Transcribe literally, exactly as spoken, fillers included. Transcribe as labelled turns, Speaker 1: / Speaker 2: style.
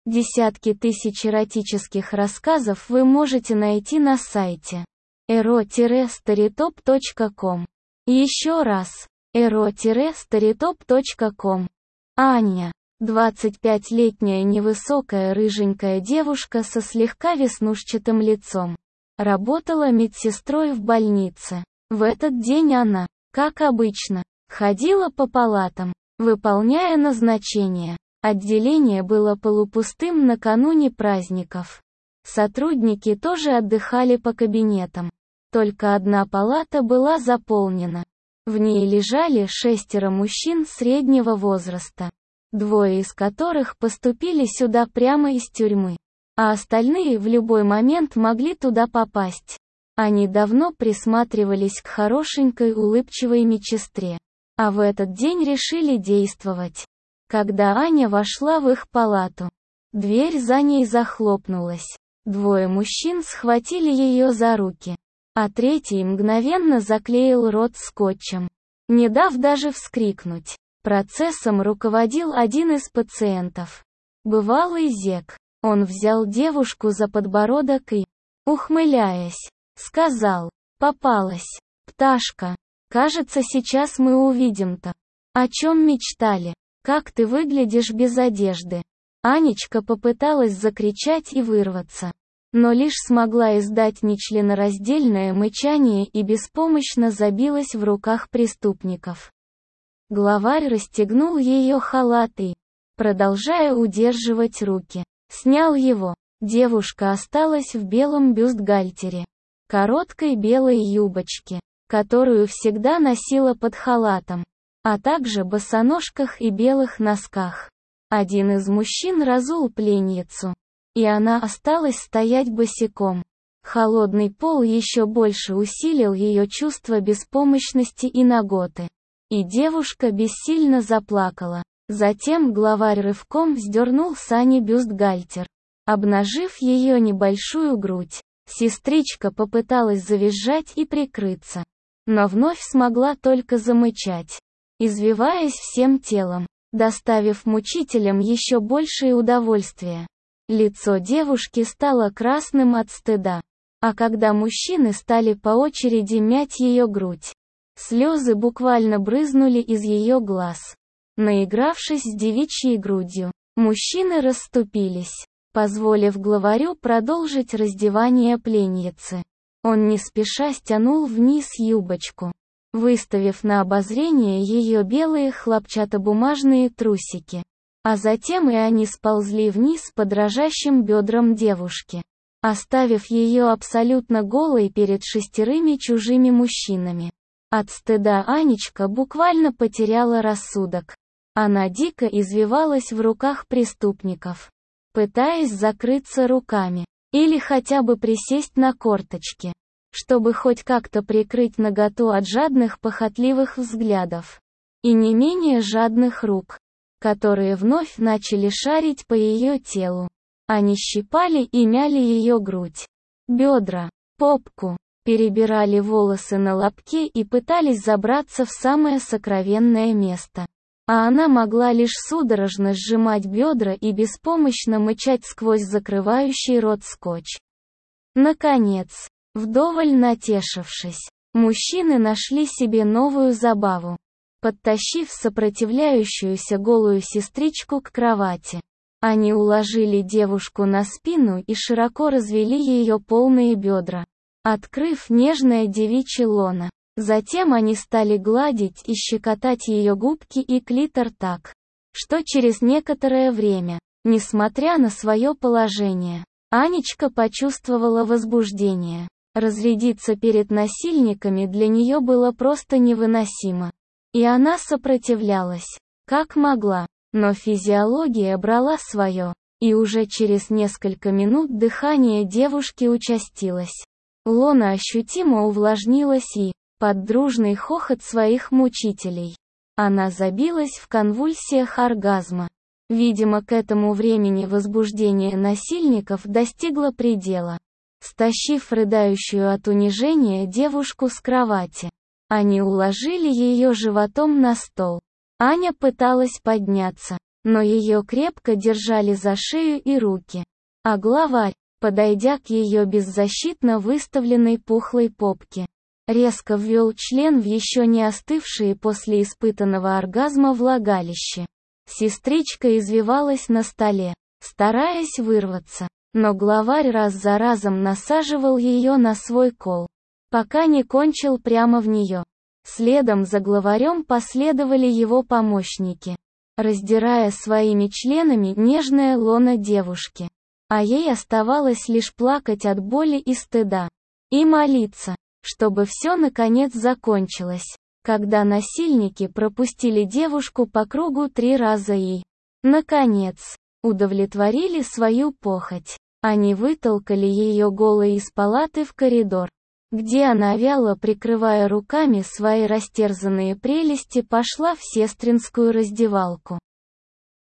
Speaker 1: Десятки тысяч эротических рассказов вы можете найти на сайте эро старитоп точка ком. Еще раз, эро старитоп точка ком. Аня, двадцатипятилетняя невысокая рыженькая девушка со слегка веснушчатым лицом, работала медсестрой в больнице. В этот день она, как обычно, ходила по палатам, выполняя назначения. Отделение было полупустым накануне праздников. Сотрудники тоже отдыхали по кабинетам. Только одна палата была заполнена. В ней лежали шестеро мужчин среднего возраста, двое из которых поступили сюда прямо из тюрьмы, а остальные в любой момент могли туда попасть. Они давно присматривались к хорошенькой улыбчивой медсестре, а в этот день решили действовать. Когда Аня вошла в их палату, дверь за ней захлопнулась. Двое мужчин схватили ее за руки, а третий мгновенно заклеил рот скотчем, не дав даже вскрикнуть. Процессом руководил один из пациентов. Бывалый зек. Он взял девушку за подбородок и, ухмыляясь, сказал: «Попалась, пташка. Кажется, сейчас мы увидим-то. О чем мечтали? Как ты выглядишь без одежды?» Анечка попыталась закричать и вырваться, но лишь смогла издать нечленораздельное мычание и беспомощно забилась в руках преступников. Главарь расстегнул ее халат и, продолжая удерживать руки, снял его. Девушка осталась в белом бюстгальтере, короткой белой юбочке, которую всегда носила под халатом, а также босоножках и белых носках. Один из мужчин разул пленницу, и она осталась стоять босиком. Холодный пол еще больше усилил ее чувство беспомощности и наготы, и девушка бессильно заплакала. Затем главарь рывком вздернул с Ани бюстгальтер, обнажив ее небольшую грудь. Сестричка попыталась завизжать и прикрыться, но вновь смогла только замычать, извиваясь всем телом, доставив мучителям еще большее удовольствие. Лицо девушки стало красным от стыда, а когда мужчины стали по очереди мять ее грудь, слезы буквально брызнули из ее глаз. Наигравшись с девичьей грудью, мужчины расступились, позволив главарю продолжить раздевание пленницы. Он не спеша стянул вниз юбочку, выставив на обозрение ее белые хлопчатобумажные трусики. А затем и они сползли вниз по дрожащим бедрам девушки, оставив ее абсолютно голой перед шестерыми чужими мужчинами. От стыда Анечка буквально потеряла рассудок. Она дико извивалась в руках преступников, пытаясь закрыться руками, или хотя бы присесть на корточки, чтобы хоть как-то прикрыть наготу от жадных похотливых взглядов и не менее жадных рук, которые вновь начали шарить по ее телу. Они щипали и мяли ее грудь, бедра, попку, перебирали волосы на лобке и пытались забраться в самое сокровенное место. А она могла лишь судорожно сжимать бедра и беспомощно мычать сквозь закрывающий рот скотч. Наконец, вдоволь натешившись, мужчины нашли себе новую забаву, подтащив сопротивляющуюся голую сестричку к кровати. Они уложили девушку на спину и широко развели ее полные бедра, открыв нежное девичье лоно. Затем они стали гладить и щекотать ее губки и клитор так, что через некоторое время, несмотря на свое положение, Анечка почувствовала возбуждение. Разрядиться перед насильниками для нее было просто невыносимо. И она сопротивлялась, как могла, но физиология брала свое, и уже через несколько минут дыхание девушки участилось. Лона ощутимо увлажнилась и, под дружный хохот своих мучителей, она забилась в конвульсиях оргазма. Видимо, к этому времени возбуждение насильников достигло предела. Стащив рыдающую от унижения девушку с кровати, они уложили ее животом на стол. Аня пыталась подняться, но ее крепко держали за шею и руки. А главарь, подойдя к ее беззащитно выставленной пухлой попке, резко ввел член в еще не остывшие после испытанного оргазма влагалище. Сестричка извивалась на столе, стараясь вырваться, но главарь раз за разом насаживал ее на свой кол, пока не кончил прямо в нее. Следом за главарем последовали его помощники, раздирая своими членами нежное лоно девушки. А ей оставалось лишь плакать от боли и стыда. И молиться, чтобы все наконец закончилось. Когда насильники пропустили девушку по кругу три раза и, наконец, удовлетворили свою похоть. Они вытолкали ее голой из палаты в коридор, где она, вяло прикрывая руками свои растерзанные прелести, пошла в сестринскую раздевалку.